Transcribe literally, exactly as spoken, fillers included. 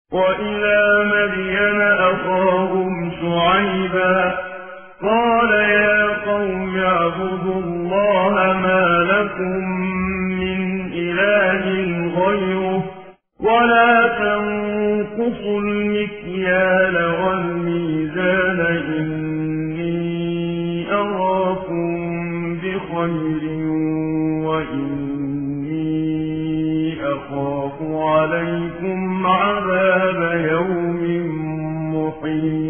وإلى مدين أخاهم شعيبا قال يا قوم اعبدوا الله ما لكم من إله غيره ولا تنقصوا المكيال والميزان إني أراكم بخير وإني أخاف عليكم عذاب يوم محيط.